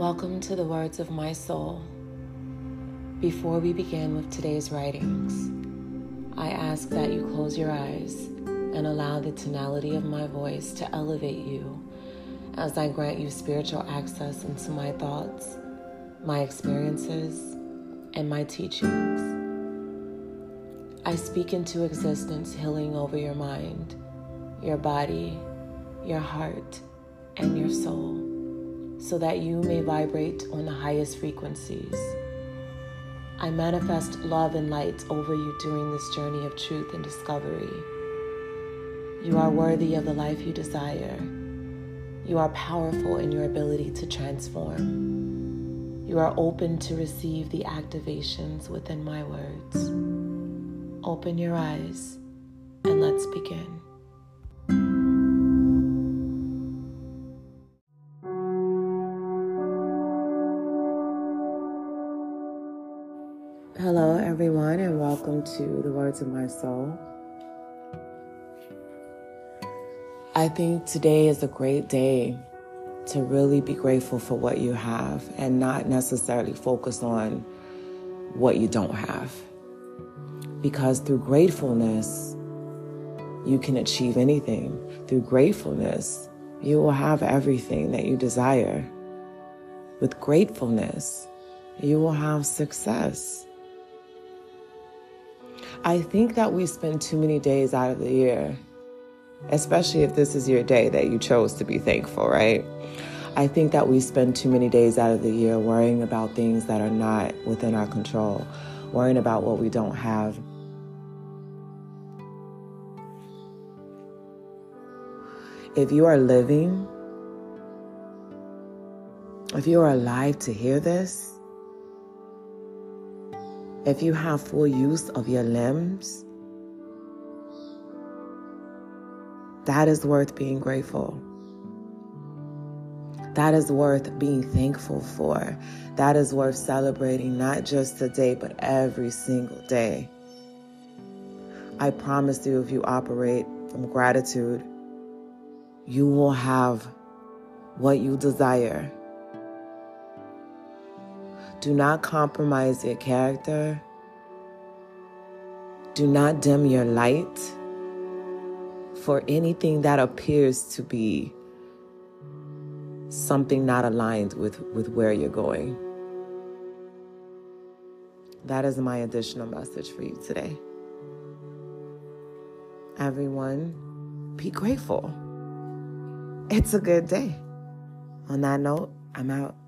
Welcome to the words of my soul. Before we begin with today's writings, I ask that you close your eyes and allow the tonality of my voice to elevate you as I grant you spiritual access into my thoughts, my experiences, and my teachings. I speak into existence healing over your mind, your body, your heart, and your soul, so that you may vibrate on the highest frequencies. I manifest love and light over you during this journey of truth and discovery. You are worthy of the life you desire. You are powerful in your ability to transform. You are open to receive the activations within my words. Open your eyes and let's begin. Hello, everyone, and welcome to the Words of My Soul. I think today is a great day to really be grateful for what you have and not necessarily focus on what you don't have. Because through gratefulness, you can achieve anything. Through gratefulness, you will have everything that you desire. With gratefulness, you will have success. I think that we spend too many days out of the year, especially if this is your day that you chose to be thankful, right? I think that we spend too many days out of the year worrying about things that are not within our control, worrying about what we don't have. If you are living, if you are alive to hear this, if you have full use of your limbs, that is worth being grateful. That is worth being thankful for. That is worth celebrating not just today, but every single day. I promise you, if you operate from gratitude, you will have what you desire. Do not compromise your character. Do not dim your light for anything that appears to be something not aligned with where you're going. That is my additional message for you today. Everyone, be grateful. It's a good day. On that note, I'm out.